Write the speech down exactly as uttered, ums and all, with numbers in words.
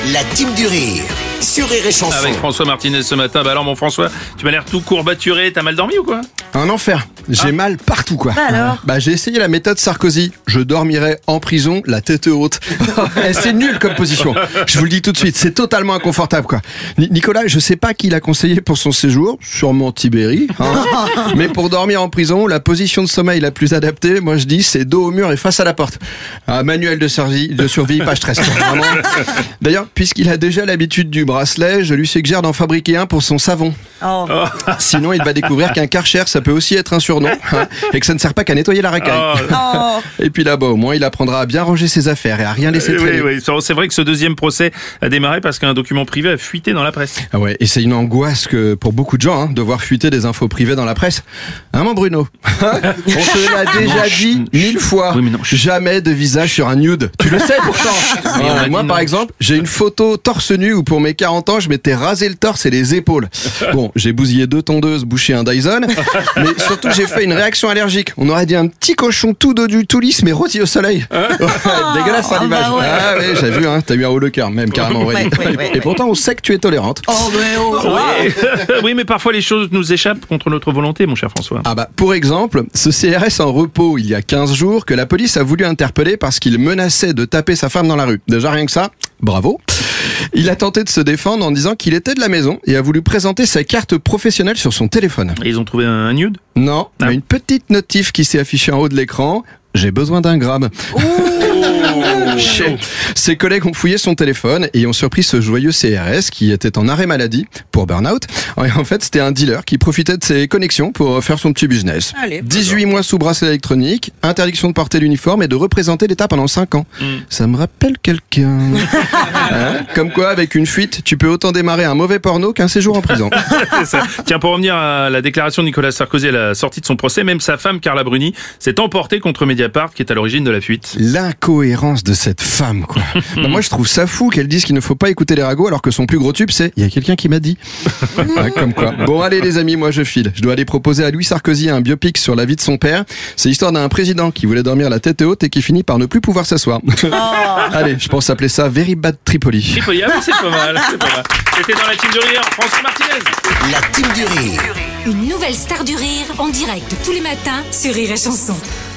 La team du rire sur Rire et Chanson. Avec François Martinez ce matin. Bah alors mon François, tu m'as l'air tout courbaturé, t'as mal dormi ou quoi? Un enfer, j'ai Ah. mal partout quoi. Bah alors Bah j'ai essayé la méthode Sarkozy, je dormirai en prison la tête haute. Eh, c'est nul comme position, je vous le dis tout de suite, c'est totalement inconfortable quoi. Ni- Nicolas, je sais pas qui l'a conseillé pour son séjour, sûrement Tibéri, hein. Mais pour dormir en prison, la position de sommeil la plus adaptée, moi je dis c'est dos au mur et face à la porte. Un manuel de, survie, de survie, page treize. quoi, vraiment. D'ailleurs, puisqu'il a déjà l'habitude du bracelet, je lui suggère d'en fabriquer un pour son savon. Oh. Sinon, il va découvrir qu'un Karcher, ça peut aussi être un surnom, hein, et que ça ne sert pas qu'à nettoyer la racaille. Oh. Oh. Et puis là-bas, au moins, il apprendra à bien ranger ses affaires et à rien laisser traîner. Oui, oui, c'est vrai que ce deuxième procès a démarré parce qu'un document privé a fuité dans la presse. Ah ouais, et c'est une angoisse que pour beaucoup de gens, hein, de voir fuiter des infos privées dans la presse. Hein, mon Bruno? On te l'a déjà dit mille fois. Oui, mais non, chut. Jamais de visage sur un nude. Tu le sais pourtant. on Ouais, a dit moi, non. par exemple, j'ai une photo torse nu où pour mes quarante ans, je m'étais rasé le torse et les épaules. Bon, j'ai bousillé deux tondeuses, bouché un Dyson, mais surtout j'ai fait une réaction allergique. On aurait dit un petit cochon tout dodu, tout lisse, mais rôti au soleil. Ouais, dégueulasse hein, Ah, l'image. bah ouais. Ah oui, j'ai vu, hein, t'as eu un haut le cœur, même carrément. Ouais. Ouais, ouais, ouais, Et pourtant, on sait que tu es tolérante. Oh, mais oh. Oui. Oui, mais parfois les choses nous échappent contre notre volonté, mon cher François. Ah bah, pour exemple, ce C R S en repos il y a quinze jours que la police a voulu interpeller parce qu'il menaçait de taper sa femme dans la rue. Déjà rien que ça, bravo. Il a tenté de se défendre en disant qu'il était de la maison et a voulu présenter sa carte professionnelle sur son téléphone. Et ils ont trouvé un nude? Non, Ah. mais une petite notif qui s'est affichée en haut de l'écran. J'ai besoin d'un gramme. Chais. Ses collègues ont fouillé son téléphone et ont surpris ce joyeux C R S qui était en arrêt maladie pour burn-out. Et en fait, c'était un dealer qui profitait de ses connexions pour faire son petit business. Allez. dix-huit mois sous bracelet électronique, interdiction de porter l'uniforme et de représenter l'État pendant cinq ans. Mm. Ça me rappelle quelqu'un. Hein? Comme quoi, avec une fuite, tu peux autant démarrer un mauvais porno qu'un séjour en prison. C'est ça. Tiens, pour revenir à la déclaration de Nicolas Sarkozy à la sortie de son procès, même sa femme Carla Bruni s'est emportée contre Mediapart qui est à l'origine de la fuite. L'incohérence de cette femme, quoi. Bah, moi, je trouve ça fou qu'elle dise qu'il ne faut pas écouter les ragots alors que son plus gros tube, c'est « il y a quelqu'un qui m'a dit ». Ouais, comme quoi. Bon, allez les amis, moi je file. Je dois aller proposer à Louis Sarkozy un biopic sur la vie de son père. C'est l'histoire d'un président qui voulait dormir la tête haute et qui finit par ne plus pouvoir s'asseoir. Allez, je pense appeler ça Very Bad Tripoli. Tripoli, ah oui, c'est pas mal, c'est pas mal. C'était dans la team du rire, François Martinez. La team du rire. Une nouvelle star du rire en direct tous les matins sur Rire et Chanson.